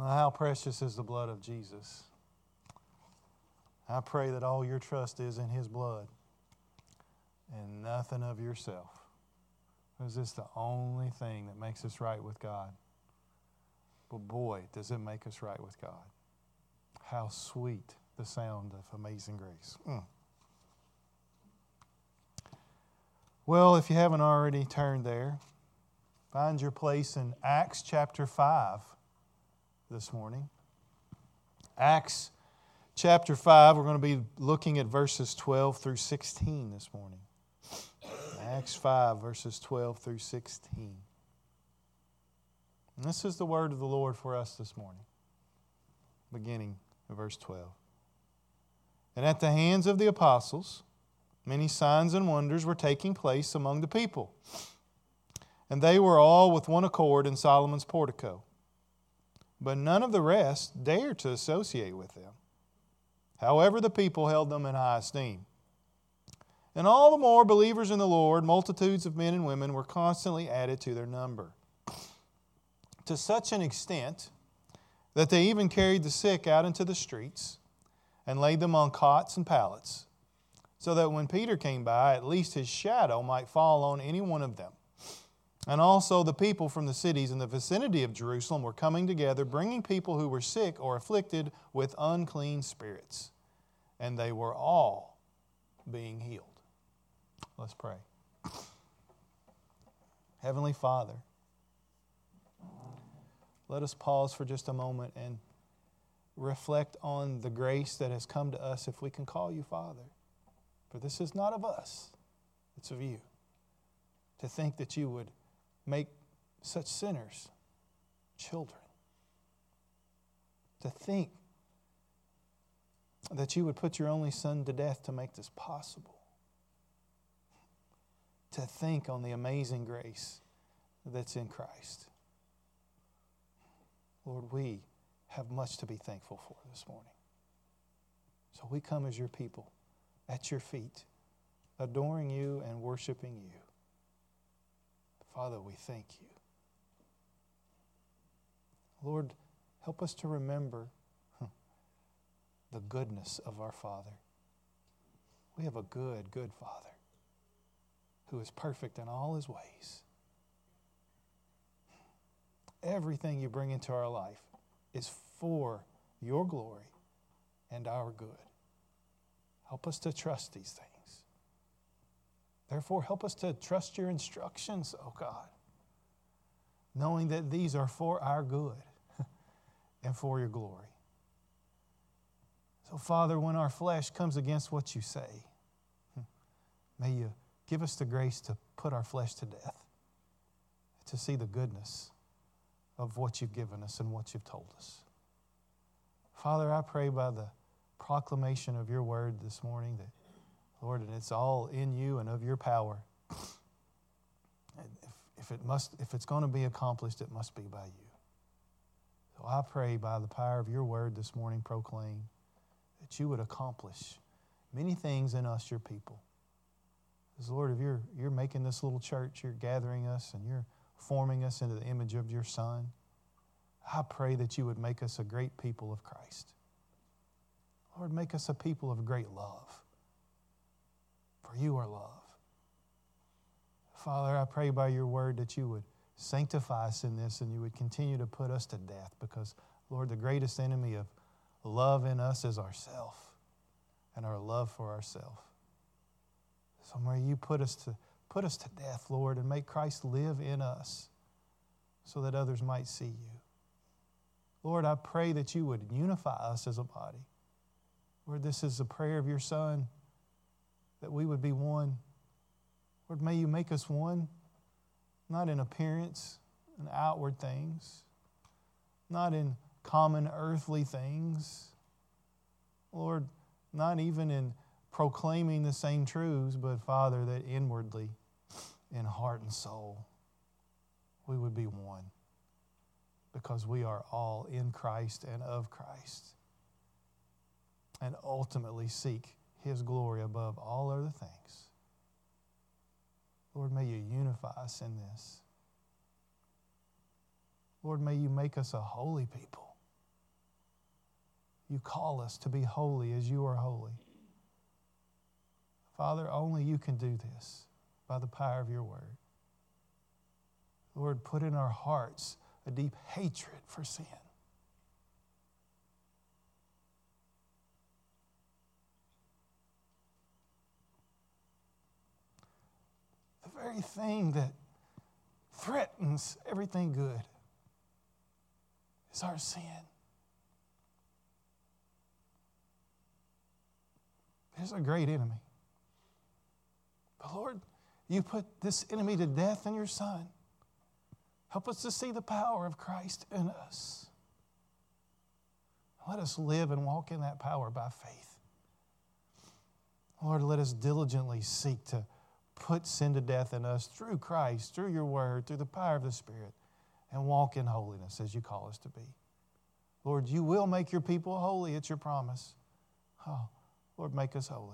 How precious is the blood of Jesus. I pray that all your trust is in His blood and nothing of yourself. Because it's the only thing that makes us right with God. But boy, does it make us right with God. How sweet the sound of Amazing Grace. Well, if you haven't already turned there, find your place in Acts chapter 5 this morning. Acts chapter 5, we're going to be looking at verses 12 through 16 this morning. Acts 5, verses 12 through 16. And this is the word of the Lord for us this morning, beginning in verse 12. And at the hands of the apostles, many signs and wonders were taking place among the people. And they were all with one accord in Solomon's portico. But none of the rest dared to associate with them. However, the people held them in high esteem. And all the more believers in the Lord, multitudes of men and women were constantly added to their number. To such an extent that they even carried the sick out into the streets and laid them on cots and pallets, so that when Peter came by, at least his shadow might fall on any one of them. And also the people from the cities in the vicinity of Jerusalem were coming together, bringing people who were sick or afflicted with unclean spirits. And they were all being healed. Let's pray. Heavenly Father, let us pause for just a moment and reflect on the grace that has come to us if we can call you Father. For this is not of us, it's of you. To think that you would make such sinners children. To think that you would put your only Son to death to make this possible. To think on the amazing grace that's in Christ. Lord, we have much to be thankful for this morning. So we come as your people at your feet, adoring you and worshiping you. Father, we thank you. Lord, help us to remember the goodness of our Father. We have a good, good Father who is perfect in all His ways. Everything you bring into our life is for your glory and our good. Help us to trust these things. Therefore, help us to trust your instructions, oh God, knowing that these are for our good and for your glory. So, Father, when our flesh comes against what you say, may you give us the grace to put our flesh to death, to see the goodness of what you've given us and what you've told us. Father, I pray by the proclamation of your word this morning that, Lord, and it's all in you and of your power. If it's going to be accomplished, it must be by you. So I pray by the power of your word this morning, proclaim that you would accomplish many things in us, your people. Because, Lord, if you're making this little church, you're gathering us and you're forming us into the image of your Son, I pray that you would make us a great people of Christ. Lord, make us a people of great love. For you are love. Father, I pray by your word that you would sanctify us in this and you would continue to put us to death because, Lord, the greatest enemy of love in us is ourself and our love for ourself. So may you put us to death, Lord, and make Christ live in us so that others might see you. Lord, I pray that you would unify us as a body. Lord, this is the prayer of your Son, that we would be one. Lord, may you make us one, not in appearance and outward things, not in common earthly things. Lord, not even in proclaiming the same truths, but Father, that inwardly, in heart and soul, we would be one because we are all in Christ and of Christ and ultimately seek His glory above all other things. Lord, may you unify us in this. Lord, may you make us a holy people. You call us to be holy as you are holy. Father, only you can do this by the power of your word. Lord, put in our hearts a deep hatred for sin. The very thing that threatens everything good is our sin. There's a great enemy. But Lord, you put this enemy to death in your Son. Help us to see the power of Christ in us. Let us live and walk in that power by faith. Lord, let us diligently seek to put sin to death in us through Christ, through your word, through the power of the Spirit, and walk in holiness as you call us to be. Lord, you will make your people holy. It's your promise. Oh, Lord, make us holy.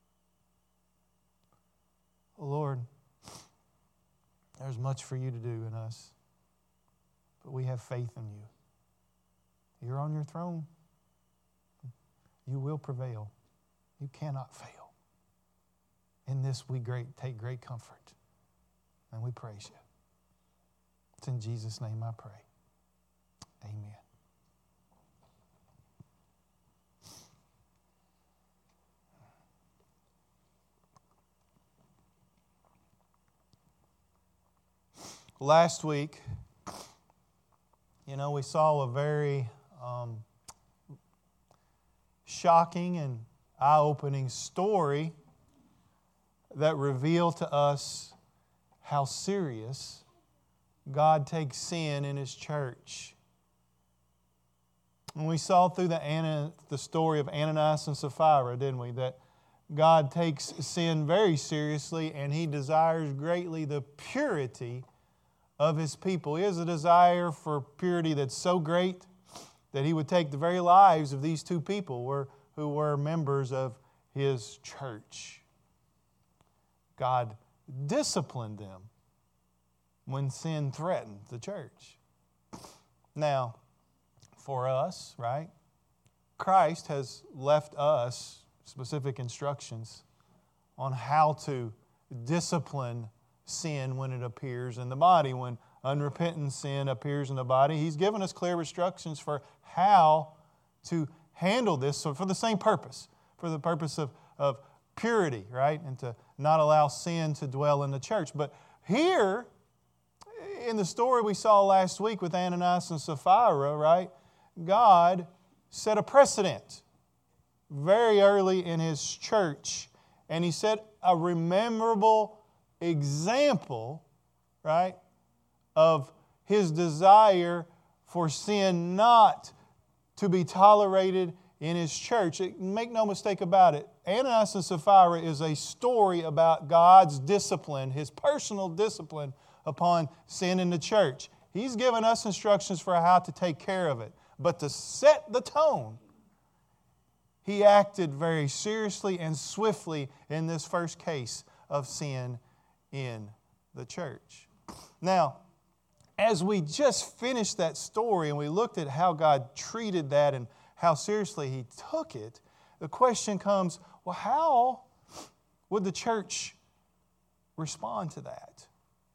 Oh, Lord, there's much for you to do in us, but we have faith in you. You're on your throne. You will prevail. You cannot fail. In this we take great comfort, and we praise you. It's in Jesus' name I pray. Amen. Last week, we saw a very shocking and eye-opening story that revealed to us how serious God takes sin in His church. And we saw through the story of Ananias and Sapphira, didn't we, that God takes sin very seriously and He desires greatly the purity of His people. He has a desire for purity that's so great that He would take the very lives of these two people who were members of His church. God disciplined them when sin threatened the church. Now, for us, right, Christ has left us specific instructions on how to discipline sin when it appears in the body. When unrepentant sin appears in the body, He's given us clear instructions for how to handle this. So for the same purpose, for the purpose of purity, right? And to not allow sin to dwell in the church. But here, in the story we saw last week with Ananias and Sapphira, right? God set a precedent very early in His church. And He set a memorable example, right, of His desire for sin not to be tolerated in His church. Make no mistake about it, Ananias and Sapphira is a story about God's discipline, His personal discipline upon sin in the church. He's given us instructions for how to take care of it. But to set the tone, He acted very seriously and swiftly in this first case of sin in the church. Now, as we just finished that story and we looked at how God treated that and how seriously He took it, the question comes, well, how would the church respond to that?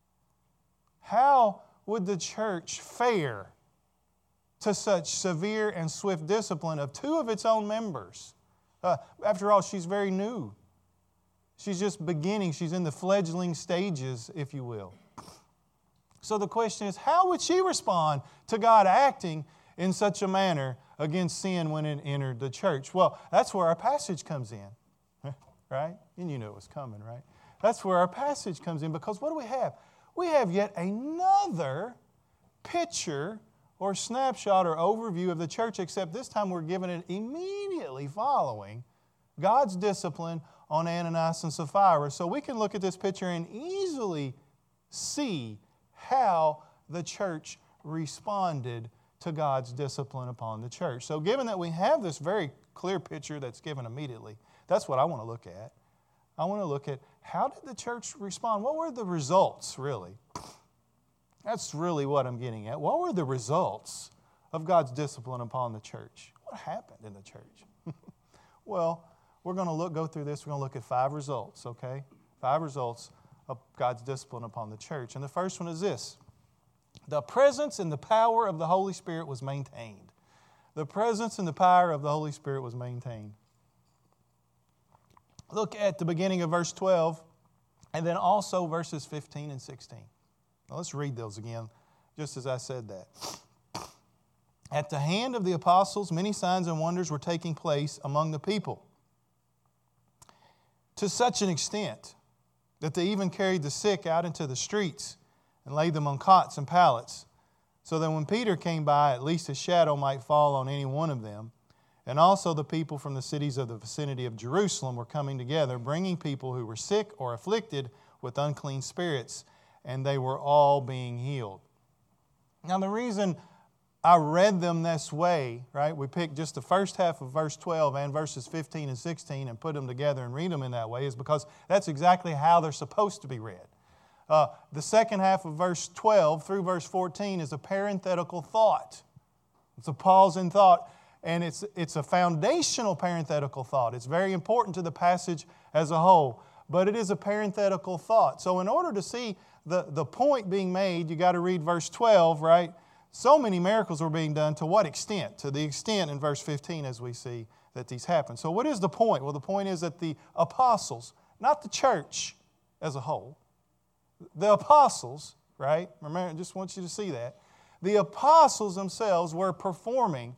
How would the church fare to such severe and swift discipline of two of its own members? After all, she's very new. She's just beginning. She's in the fledgling stages, if you will. So the question is, how would she respond to God acting in such a manner against sin when it entered the church? Well, that's where our passage comes in, right? And you knew it was coming, right? That's where our passage comes in, because what do we have? We have yet another picture or snapshot or overview of the church, except this time we're given it immediately following God's discipline on Ananias and Sapphira. So we can look at this picture and easily see how the church responded to God's discipline upon the church. So given that we have this very clear picture that's given immediately, that's what I want to look at. I want to look at how did the church respond? What were the results, really? That's really what I'm getting at. What were the results of God's discipline upon the church? What happened in the church? Well, we're going to go through this. We're going to look at 5 results, okay? 5 results of God's discipline upon the church. And the first one is this. The presence and the power of the Holy Spirit was maintained. The presence and the power of the Holy Spirit was maintained. Look at the beginning of verse 12 and then also verses 15 and 16. Now let's read those again, just as I said that. At the hand of the apostles, many signs and wonders were taking place among the people, to such an extent that they even carried the sick out into the streets and laid them on cots and pallets, so that when Peter came by, at least his shadow might fall on any one of them. And also the people from the cities of the vicinity of Jerusalem were coming together, bringing people who were sick or afflicted with unclean spirits, and they were all being healed. Now the reason I read them this way, right? We picked just the first half of verse 12 and verses 15 and 16 and put them together and read them in that way is because that's exactly how they're supposed to be read. The second half of verse 12 through verse 14 is a parenthetical thought. It's a pause in thought, and it's a foundational parenthetical thought. It's very important to the passage as a whole, but it is a parenthetical thought. So in order to see the point being made, you got to read verse 12, right? So many miracles were being done. To what extent? To the extent in verse 15 as we see that these happen. So what is the point? Well, the point is that the apostles, not the church as a whole, the apostles, right? Remember, I just want you to see that. The apostles themselves were performing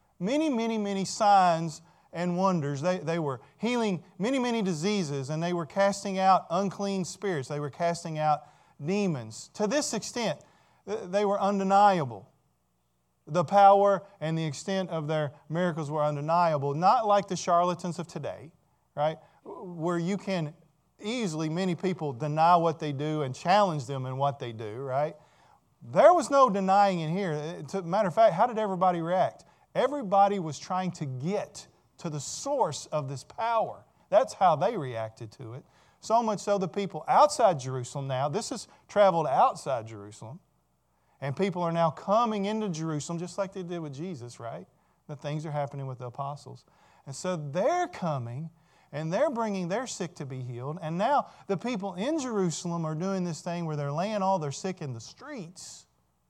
many signs and wonders. They were healing many diseases, and they were casting out unclean spirits. They were casting out demons. To this extent, they were undeniable. The power and the extent of their miracles were undeniable. Not like the charlatans of today, right? Where you can easily, many people deny what they do and challenge them in what they do, right? There was no denying in here. Matter of fact, how did everybody react? Everybody was trying to get to the source of this power. That's how they reacted to it. So much so the people outside Jerusalem now, this has traveled outside Jerusalem, and people are now coming into Jerusalem just like they did with Jesus, right? The things are happening with the apostles. And so they're coming and they're bringing their sick to be healed. And now the people in Jerusalem are doing this thing where they're laying all their sick in the streets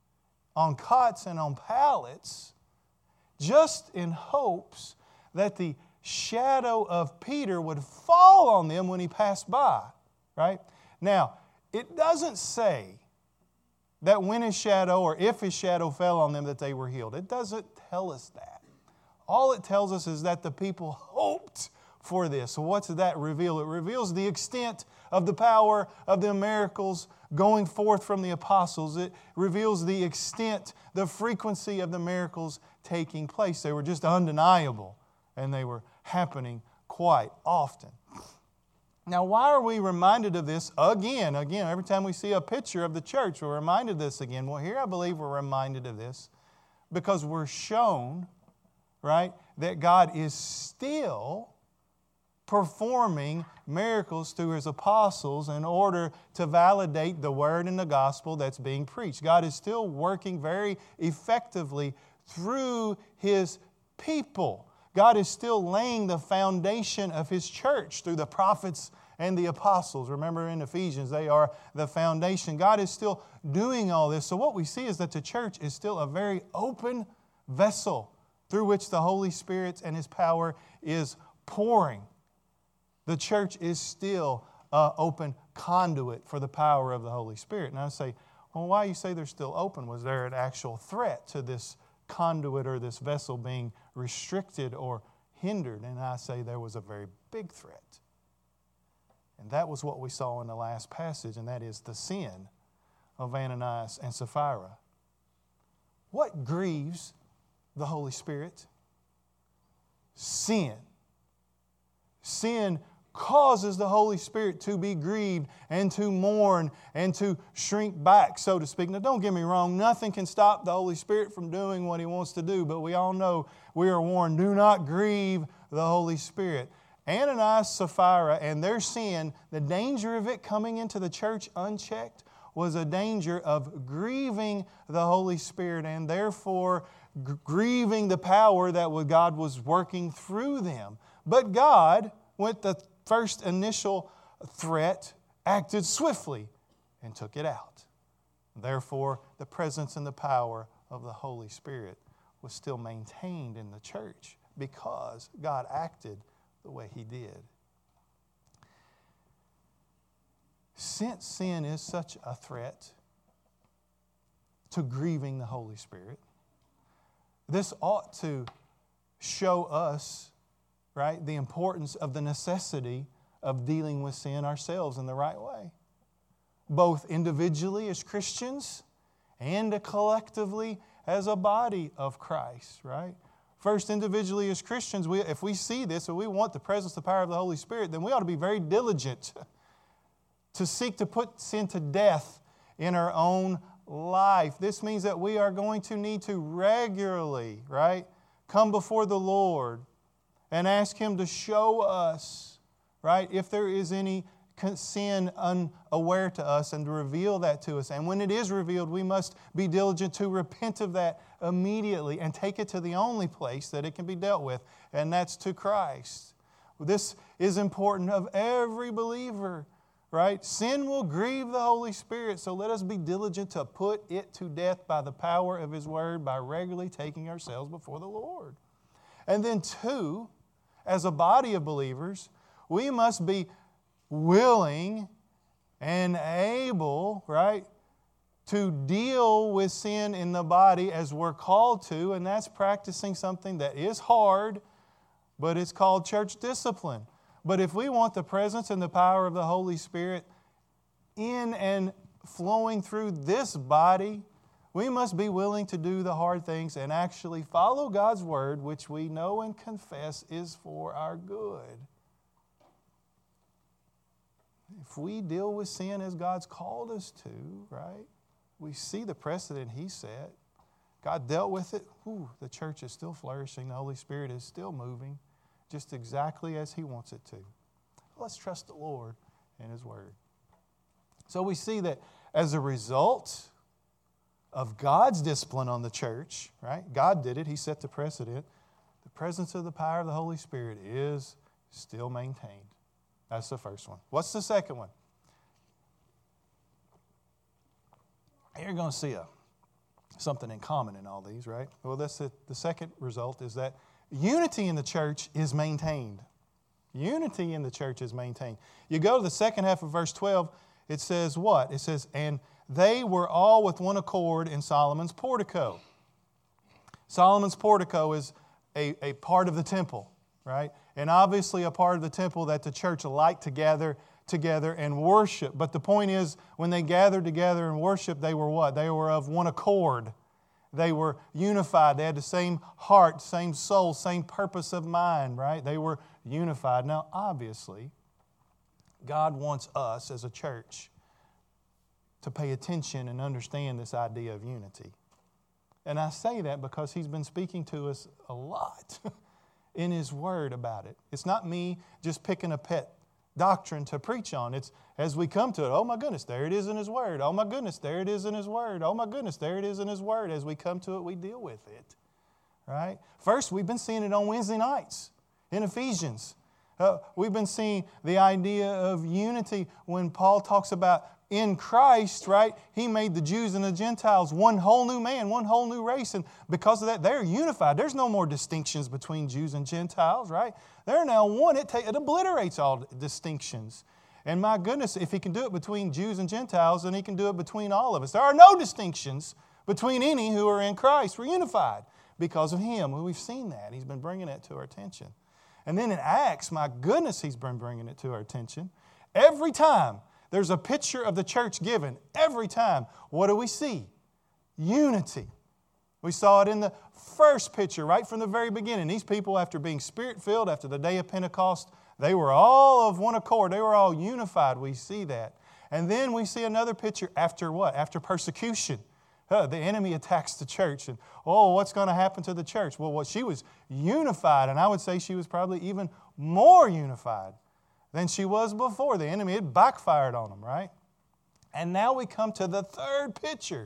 on cots and on pallets just in hopes that the shadow of Peter would fall on them when he passed by, right? Now, it doesn't say that when his shadow or if his shadow fell on them that they were healed. It doesn't tell us that. All it tells us is that the people hoped for this. So what's that reveal? It reveals the extent of the power of the miracles going forth from the apostles. It reveals the extent, the frequency of the miracles taking place. They were just undeniable, and they were happening quite often. Now, why are we reminded of this again? Every time we see a picture of the church, we're reminded of this again. Well, here I believe we're reminded of this because we're shown, right, that God is still performing miracles through His apostles in order to validate the word and the gospel that's being preached. God is still working very effectively through His people. God is still laying the foundation of His church through the prophets and the apostles. Remember in Ephesians, they are the foundation. God is still doing all this. So what we see is that the church is still a very open vessel through which the Holy Spirit and His power is pouring. The church is still an open conduit for the power of the Holy Spirit. And I say, well, why you say they're still open? Was there an actual threat to this conduit or this vessel being restricted or hindered? And I say there was a very big threat. And that was what we saw in the last passage, and that is the sin of Ananias and Sapphira. What grieves the Holy Spirit? Sin. Sin causes the Holy Spirit to be grieved and to mourn and to shrink back, so to speak. Now, don't get me wrong. Nothing can stop the Holy Spirit from doing what He wants to do, but we all know we are warned, do not grieve the Holy Spirit. Ananias, Sapphira, and their sin, the danger of it coming into the church unchecked was a danger of grieving the Holy Spirit and therefore grieving the power that God was working through them. But God, with the first initial threat, acted swiftly and took it out. Therefore, the presence and the power of the Holy Spirit was still maintained in the church because God acted the way He did. Since sin is such a threat to grieving the Holy Spirit, this ought to show us, right, the importance of the necessity of dealing with sin ourselves in the right way, both individually as Christians and collectively as a body of Christ, right? First, individually as Christians, if we see this and we want the presence, the power of the Holy Spirit, then we ought to be very diligent to seek to put sin to death in our own life. This means that we are going to need to regularly, right, come before the Lord and ask Him to show us, right, if there is any sin unaware to us and to reveal that to us. And when it is revealed, we must be diligent to repent of that immediately and take it to the only place that it can be dealt with, and that's to Christ. This is important of every believer, right? Sin will grieve the Holy Spirit, so let us be diligent to put it to death by the power of His Word, by regularly taking ourselves before the Lord. And then two, as a body of believers, we must be willing and able, right, to deal with sin in the body as we're called to, and that's practicing something that is hard, but it's called church discipline. But if we want the presence and the power of the Holy Spirit in and flowing through this body, we must be willing to do the hard things and actually follow God's Word, which we know and confess is for our good. If we deal with sin as God's called us to, right, we see the precedent He set. God dealt with it. The church is still flourishing. The Holy Spirit is still moving just exactly as He wants it to. Let's trust the Lord and His Word. So we see that as a result of God's discipline on the church, right? God did it. He set the precedent. The presence of the power of the Holy Spirit is still maintained. That's the first one. What's the second one? You're going to see something in common in all these, right? Well, that's the second result is that unity in the church is maintained. Unity in the church is maintained. You go to the second half of verse 12, it says what? It says, and they were all with one accord in Solomon's portico. Solomon's portico is a part of the temple, right? And obviously a part of the temple that the church liked to gather together and worship. But the point is, when they gathered together and worship, they were what? They were of one accord. They were unified. They had the same heart, same soul, same purpose of mind, right? They were unified. Now, obviously, God wants us as a church to pay attention and understand this idea of unity. And I say that because He's been speaking to us a lot in His Word about it. It's not me just picking a pet doctrine to preach on. It's as we come to it, oh my goodness, there it is in His Word. Oh my goodness, there it is in His Word. Oh my goodness, there it is in His Word. As we come to it, we deal with it. Right? First, we've been seeing it on Wednesday nights in Ephesians. We've been seeing the idea of unity when Paul talks about in Christ, right? He made the Jews and the Gentiles one whole new man, one whole new race. And because of that, they're unified. There's no more distinctions between Jews and Gentiles, right? They're now one. It obliterates all distinctions. And my goodness, if He can do it between Jews and Gentiles, then He can do it between all of us. There are no distinctions between any who are in Christ. We're unified because of Him. Well, we've seen that. He's been bringing that to our attention. And then in Acts, my goodness, He's been bringing it to our attention. Every time there's a picture of the church given, every time, what do we see? Unity. We saw it in the first picture right from the very beginning. These people, after being Spirit-filled, after the day of Pentecost, they were all of one accord. They were all unified. We see that. And then we see another picture after what? After persecution. The enemy attacks the church. And, what's going to happen to the church? Well, she was unified, and I would say she was probably even more unified than she was before. The enemy had backfired on them, right? And now we come to the third picture,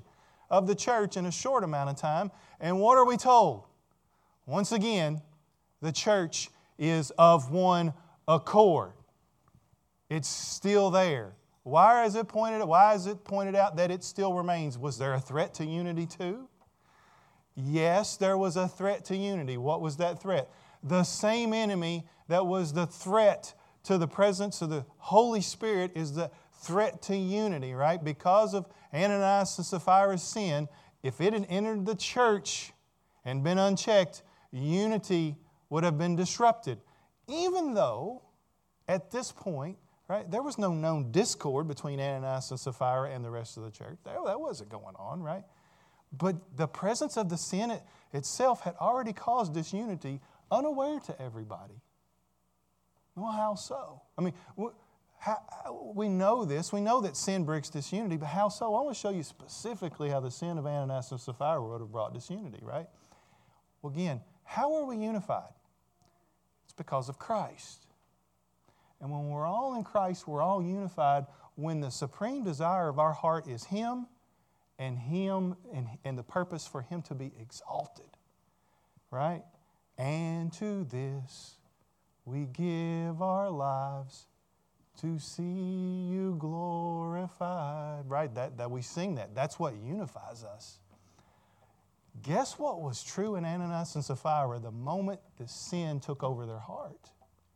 of the church in a short amount of time. And what are we told? Once again, the church is of one accord. It's still there. Why is it pointed out that it still remains? Was there a threat to unity too? Yes, there was a threat to unity. What was that threat? The same enemy that was the threat to the presence of the Holy Spirit is the threat to unity, right? Because of Ananias and Sapphira's sin, if it had entered the church and been unchecked, unity would have been disrupted. Even though, at this point, right, there was no known discord between Ananias and Sapphira and the rest of the church. That wasn't going on, right? But the presence of the sin itself had already caused disunity unaware to everybody. Well, how so? I mean, we know this. We know that sin brings disunity, but how so? I want to show you specifically how the sin of Ananias and Sapphira would have brought disunity, right? Well, again, how are we unified? It's because of Christ. And when we're all in Christ, we're all unified when the supreme desire of our heart is Him and the purpose for Him to be exalted, right? And to this we give our lives to see You glorified, right? That we sing that. That's what unifies us. Guess what was true in Ananias and Sapphira the moment the sin took over their heart?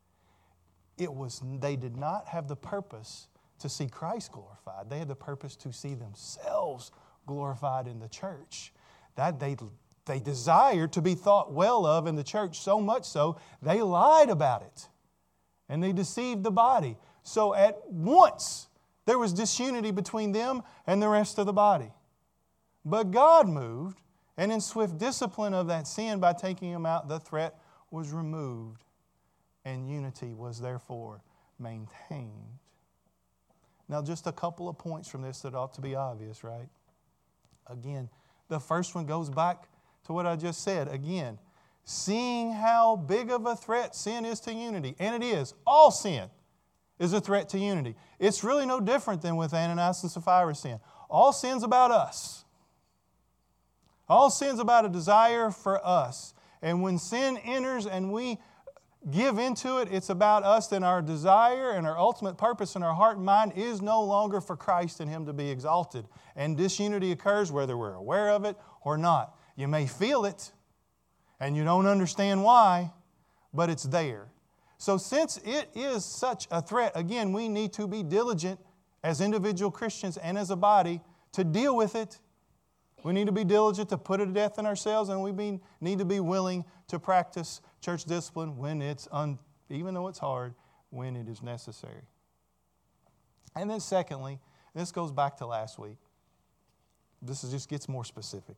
They did not have the purpose to see Christ glorified. They had the purpose to see themselves glorified in the church. That they desired to be thought well of in the church, so much so they lied about it. And they deceived the body. So at once there was disunity between them and the rest of the body. But God moved, and in swift discipline of that sin by taking them out, the threat was removed. And unity was therefore maintained. Now, just a couple of points from this that ought to be obvious, right? Again, the first one goes back to what I just said. Again, seeing how big of a threat sin is to unity, and it is, all sin is a threat to unity. It's really no different than with Ananias and Sapphira's sin. All sin's about us. All sin's about a desire for us. And when sin enters and we give into it, it's about us, then our desire and our ultimate purpose in our heart and mind is no longer for Christ and Him to be exalted. And disunity occurs whether we're aware of it or not. You may feel it and you don't understand why, but it's there. So since it is such a threat, again, we need to be diligent as individual Christians and as a body to deal with it. We need to be diligent to put it to death in ourselves, and we need to be willing to practice church discipline when even though it's hard, when it is necessary. And then secondly, this goes back to last week. This just gets more specific.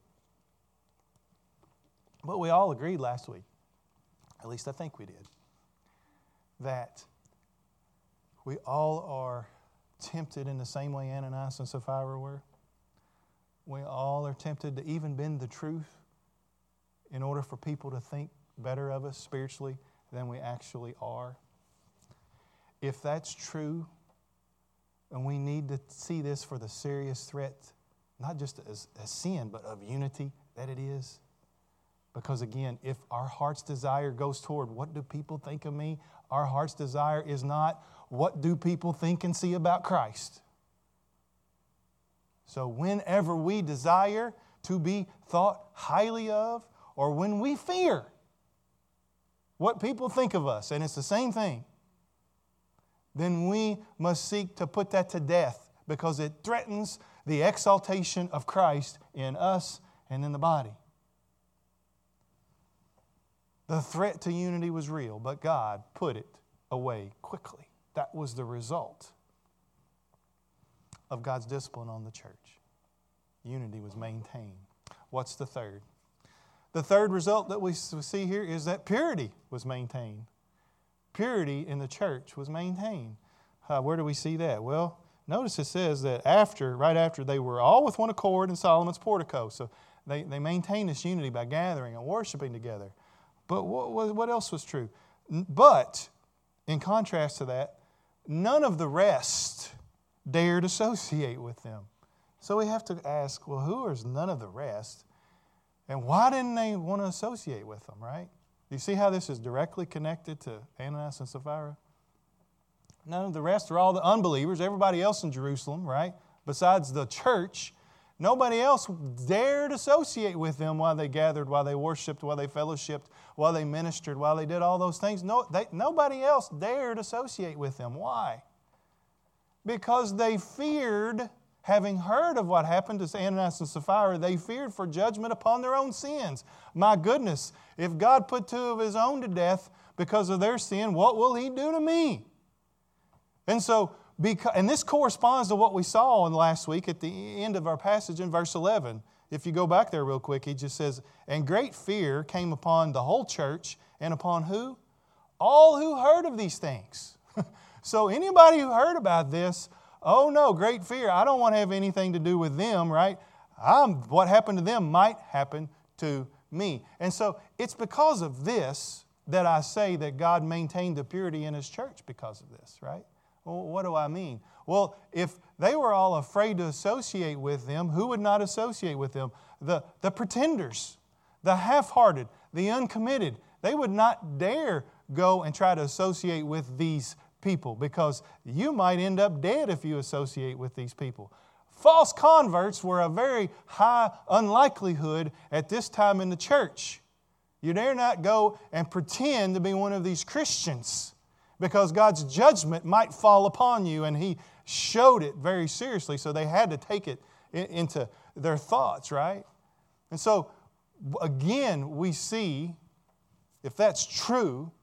But we all agreed last week, at least I think we did, that we all are tempted in the same way Ananias and Sapphira were. We all are tempted to even bend the truth in order for people to think better of us spiritually than we actually are. If that's true, and we need to see this for the serious threat, not just as sin, but of unity that it is. Because again, if our heart's desire goes toward what do people think of me, our heart's desire is not what do people think and see about Christ. So whenever we desire to be thought highly of, or when we fear what people think of us, and it's the same thing, then we must seek to put that to death because it threatens the exaltation of Christ in us and in the body. The threat to unity was real, but God put it away quickly. That was the result of God's discipline on the church. Unity was maintained. What's the third? The third result that we see here is that purity was maintained. Purity in the church was maintained. Where do we see that? Well, notice it says that right after they were all with one accord in Solomon's portico. So they maintained this unity by gathering and worshiping together. But what else was true? But, in contrast to that, none of the rest dared associate with them. So we have to ask, well, who is none of the rest? And why didn't they want to associate with them, right? Do you see how this is directly connected to Ananias and Sapphira? None of the rest are all the unbelievers, everybody else in Jerusalem, right? Besides the church, nobody else dared associate with them while they gathered, while they worshiped, while they fellowshiped, while they ministered, while they did all those things. Nobody else dared associate with them. Why? Because they feared, having heard of what happened to Ananias and Sapphira, they feared for judgment upon their own sins. My goodness, if God put two of His own to death because of their sin, what will He do to me? And so, and this corresponds to what we saw in last week at the end of our passage in verse 11. If you go back there real quick, he just says, and great fear came upon the whole church, and upon who? All who heard of these things. So anybody who heard about this, oh no, great fear. I don't want to have anything to do with them, right? What happened to them might happen to me. And so it's because of this that I say that God maintained the purity in His church because of this, right? Well, what do I mean? Well, if they were all afraid to associate with them, who would not associate with them? The pretenders, the half-hearted, the uncommitted. They would not dare go and try to associate with these people because you might end up dead if you associate with these people. False converts were a very high unlikelihood at this time in the church. You dare not go and pretend to be one of these Christians, because God's judgment might fall upon you, and He showed it very seriously, so they had to take it into their thoughts, right? And so, again, we see, if that's true,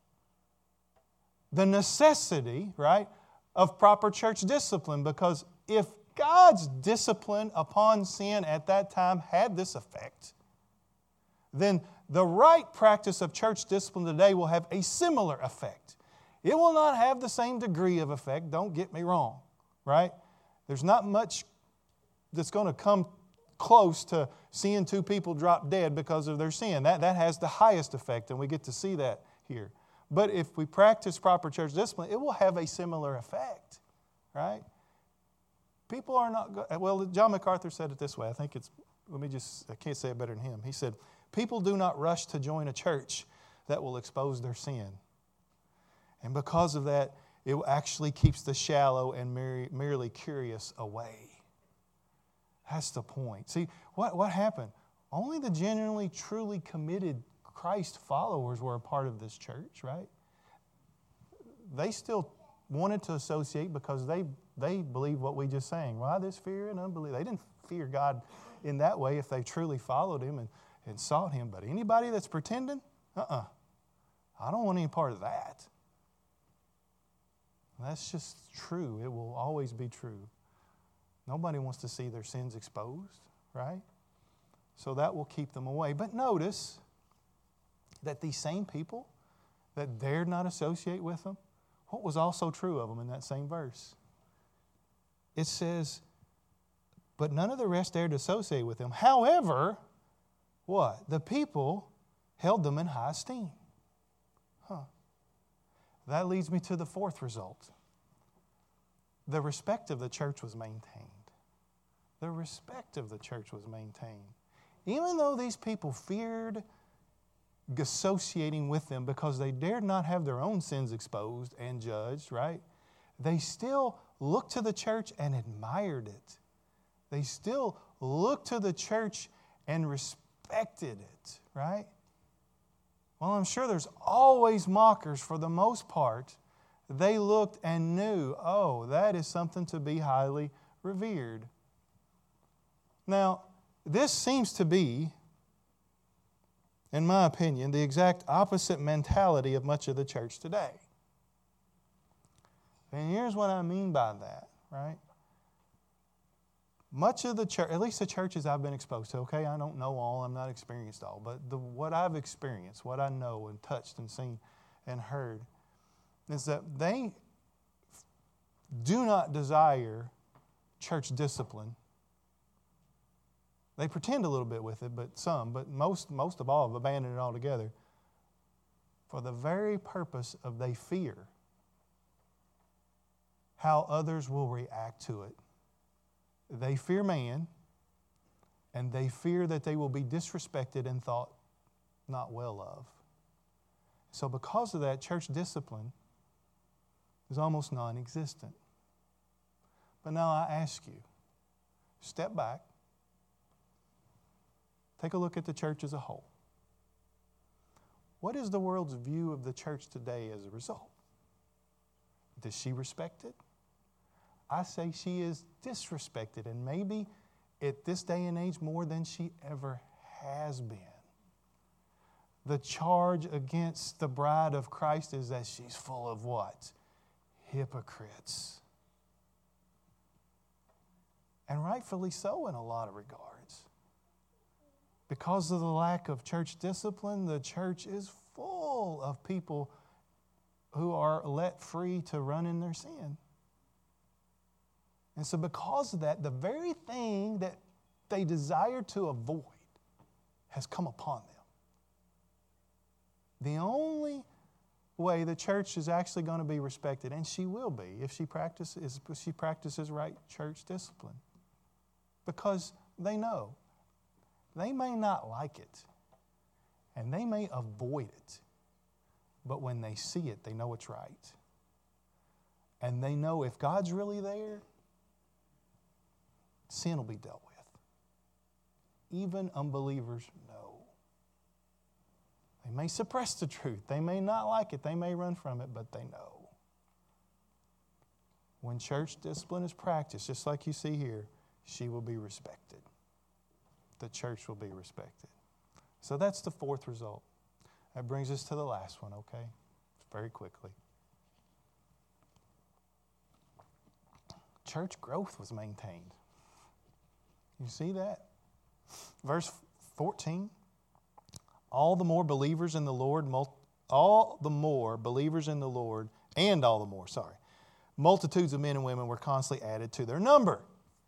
the necessity, right, of proper church discipline, because if God's discipline upon sin at that time had this effect, then the right practice of church discipline today will have a similar effect. It will not have the same degree of effect, don't get me wrong, right? There's not much that's going to come close to seeing two people drop dead because of their sin. That has the highest effect, and we get to see that here. But if we practice proper church discipline, it will have a similar effect, right? People are not, well, John MacArthur said it this way. I think I can't say it better than him. He said, people do not rush to join a church that will expose their sin. And because of that, it actually keeps the shallow and merely curious away. That's the point. See, what happened? Only the genuinely, truly committed Christ followers were a part of this church, right? They still wanted to associate because they believed what we just sang. Why this fear and unbelief? They didn't fear God in that way if they truly followed Him and sought Him. But anybody that's pretending, I don't want any part of that. That's just true. It will always be true. Nobody wants to see their sins exposed, right? So that will keep them away. But notice that these same people that dared not associate with them, what was also true of them in that same verse? It says, but none of the rest dared to associate with them. However, what? The people held them in high esteem. That leads me to the fourth result. The respect of the church was maintained. The respect of the church was maintained. Even though these people feared associating with them because they dared not have their own sins exposed and judged, right? They still looked to the church and admired it. They still looked to the church and respected it, right? Well, I'm sure there's always mockers. For the most part, they looked and knew, oh, that is something to be highly revered. Now, this seems to be, in my opinion, the exact opposite mentality of much of the church today. And here's what I mean by that, right? Much of the church, at least the churches I've been exposed to, okay, I don't know all, I'm not experienced all, but what I've experienced, what I know and touched and seen and heard, is that they do not desire church discipline. They pretend a little bit with it, but most of all have abandoned it altogether for the very purpose of they fear how others will react to it. They fear man, and they fear that they will be disrespected and thought not well of. So because of that, church discipline is almost non-existent. But now I ask you, step back, take a look at the church as a whole. What is the world's view of the church today as a result? Does she respect it? I say she is disrespected, and maybe at this day and age more than she ever has been. The charge against the bride of Christ is that she's full of what? Hypocrites. And rightfully so in a lot of regards. Because of the lack of church discipline, the church is full of people who are let free to run in their sin. And so because of that, the very thing that they desire to avoid has come upon them. The only way the church is actually going to be respected, and she will be if she practices right church discipline. Because they know they may not like it, and they may avoid it, but when they see it, they know it's right. And they know if God's really there, sin will be dealt with. Even unbelievers know. They may suppress the truth. They may not like it. They may run from it, but they know. When church discipline is practiced, just like you see here, she will be respected. The church will be respected. So that's the fourth result. That brings us to the last one, okay? Very quickly. Church growth was maintained. You see that? Verse 14. All the more believers in the Lord, multitudes of men and women were constantly added to their number.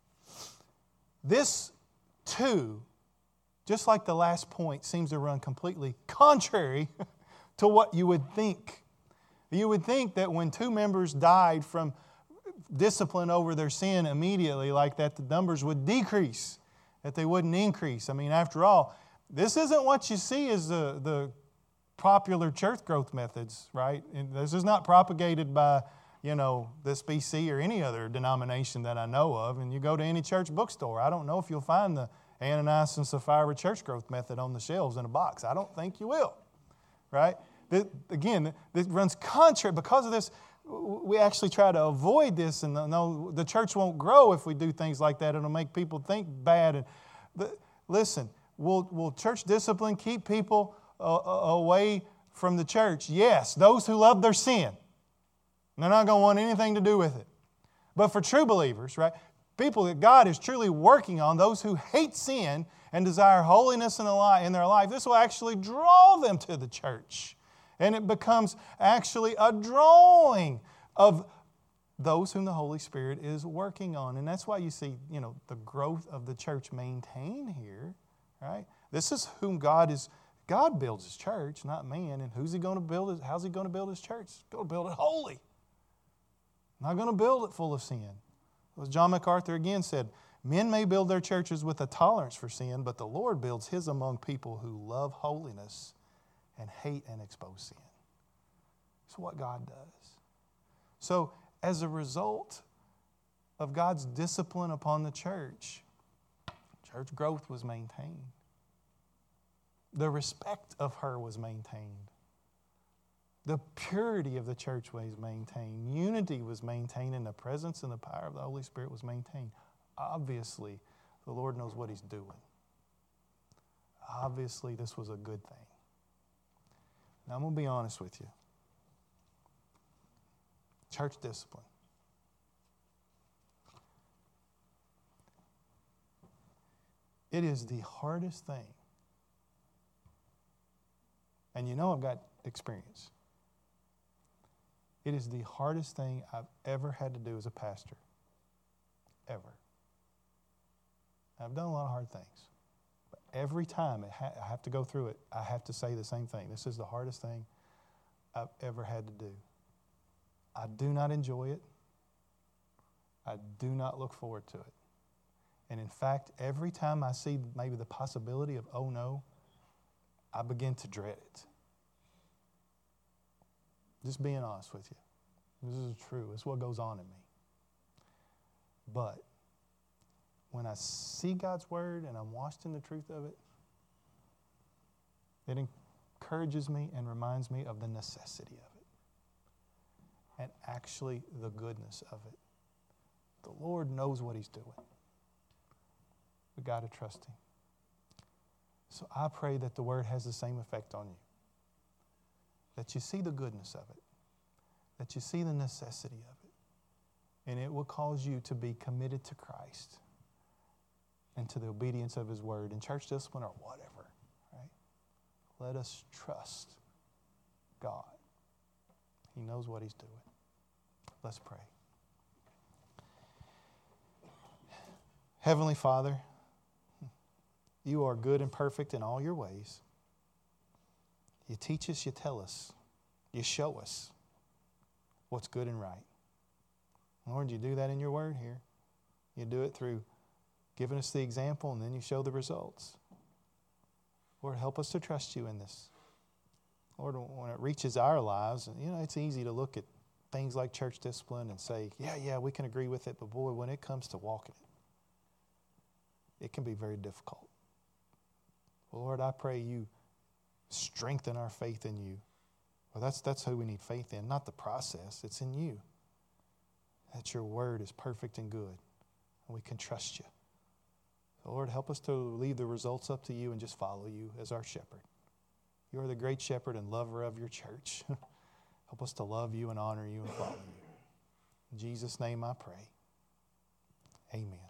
This too, just like the last point, seems to run completely contrary to what you would think. You would think that when two members died from discipline over their sin immediately like that, the numbers would decrease, that they wouldn't increase. I mean, after all, this isn't what you see as the popular church growth methods, right? And this is not propagated by, this BC or any other denomination that I know of. And you go to any church bookstore, I don't know if you'll find the Ananias and Sapphira church growth method on the shelves in a box. I don't think you will, right? Again, this runs contrary. Because of this, we actually try to avoid this, and no, the church won't grow if we do things like that. It'll make people think bad. Listen, will church discipline keep people away from the church? Yes, those who love their sin. They're not going to want anything to do with it. But for true believers, right, people that God is truly working on, those who hate sin and desire holiness in their life, this will actually draw them to the church. And it becomes actually a drawing of those whom the Holy Spirit is working on. And that's why you see, the growth of the church maintained here, right? This is whom God builds His church, not man. And how's He going to build His church? He's going to build it holy. Not going to build it full of sin. As John MacArthur again said, men may build their churches with a tolerance for sin, but the Lord builds His among people who love holiness and hate and expose sin. It's what God does. So, as a result of God's discipline upon the church growth was maintained. The respect of her was maintained. The purity of the church was maintained. Unity was maintained, and the presence and the power of the Holy Spirit was maintained. Obviously, the Lord knows what He's doing. Obviously, this was a good thing. Now, I'm going to be honest with you. Church discipline. It is the hardest thing. And I've got experience. It is the hardest thing I've ever had to do as a pastor. Ever. I've done a lot of hard things. But every time I have to go through it, I have to say the same thing. This is the hardest thing I've ever had to do. I do not enjoy it. I do not look forward to it. And in fact, every time I see maybe the possibility of, oh no, I begin to dread it. Just being honest with you. This is true. It's what goes on in me. But when I see God's word and I'm washed in the truth of it, it encourages me and reminds me of the necessity of it and actually the goodness of it. The Lord knows what He's doing. We got to trust Him. So I pray that the word has the same effect on you. That you see the goodness of it. That you see the necessity of it. And it will cause you to be committed to Christ and to the obedience of His word in church discipline or whatever. Right? Let us trust God. He knows what He's doing. Let's pray. Heavenly Father, You are good and perfect in all Your ways. You teach us, You tell us, You show us what's good and right. Lord, You do that in Your word here. You do it through giving us the example, and then You show the results. Lord, help us to trust You in this. Lord, when it reaches our lives, it's easy to look at things like church discipline and say, yeah, we can agree with it, but boy, when it comes to walking it can be very difficult. Well, Lord, I pray You strengthen our faith in You. Well, that's who we need faith in, not the process. It's in You. That Your word is perfect and good, and we can trust You. So Lord, help us to leave the results up to You and just follow You as our shepherd. You are the great shepherd and lover of Your church. Help us to love You and honor You and follow You. In Jesus' name I pray. Amen.